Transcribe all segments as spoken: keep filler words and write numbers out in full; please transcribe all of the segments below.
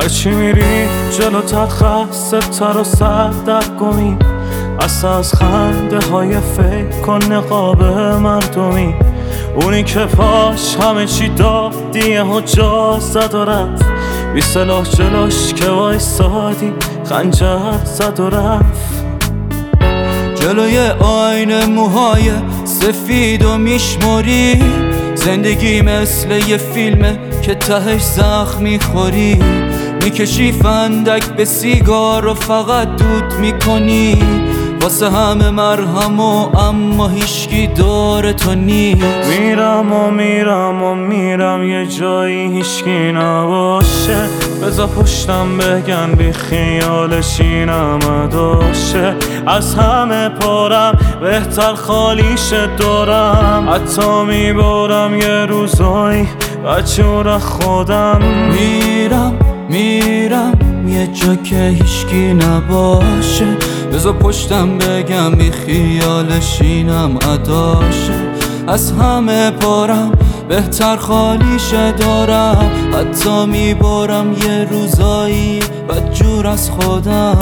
هرچی میری جلوتر خسته تر و سردرگمی، اصلا از خنده های فکر کن نقاب مردمی. اونی که پاش همه چی دادیه و جا زد و رفت، بی سلاح جلوش که وایسادی خنجر زد و رفت. جلوی آینه موهای سفید و میشمری، زندگی مثل یه فیلمه که تهش زخم میخوری. میکشی فندک به سیگار و فقط دود میکنی، واسه همه مرهم و اما هیشکی دور تو نیست. میرم و میرم و میرم یه جایی هیشکی نباشه، بذار پشتم بگن بی خیالش اینم اداشه. از همه پارم بهتر خالیشه دارم، حتی میبارم یه روزایی بچه خودم. میرم میرم یه جا که هیشکی نباشه، بذار پشتم بگم بی خیالش اینم اداشه. از همه پارم بهتر خالیشه دارم، حتی میبارم یه روزایی بدجور از خودم.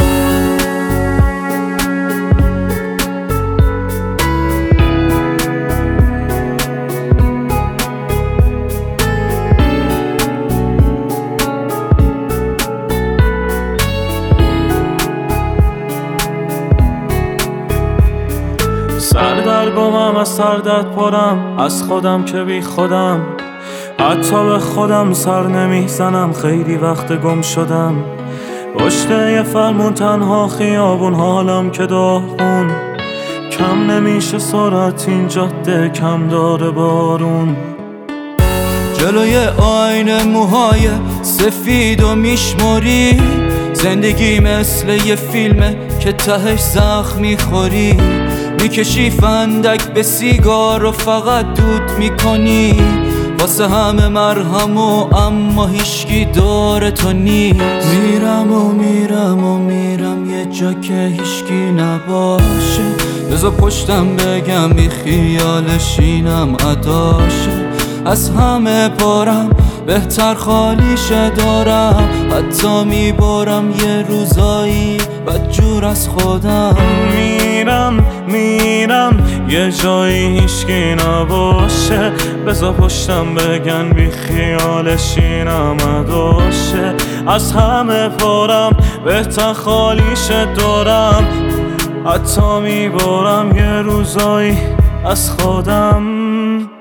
سردرگمم از سردت پرم، از خودم که بی خودم، حتی به خودم سر نمیزنم. خیلی وقت گم شدم پشت یه فرمون، تنها خیابون حالم که داغون. کم نمیشه سرعت این جاده، کم داره بارون. جلوی آینه موهای سفید و میشمری، زندگی مثل یه فیلمه که تهش زخم میخوری. میکشی فندک به سیگار و فقط دود میکنی، واسه همه مرهم و اما هیشکی دور تو نیست. میرم و میرم و میرم یه جا که هیشکی نباشه، بذار پشتم بگم بی خیالش اینم اداشه. از همه پارم بهتر خالیشه دارم، حتی میبارم یه روزایی بدجور از خودم. میرم میرم یه جایی هیشکی نباشه، بذار پشتم بگن بی خیالش اینم اداشه. از همه پارم بهتر خالیشه دارم، حتی میبارم یه روزایی از خودم.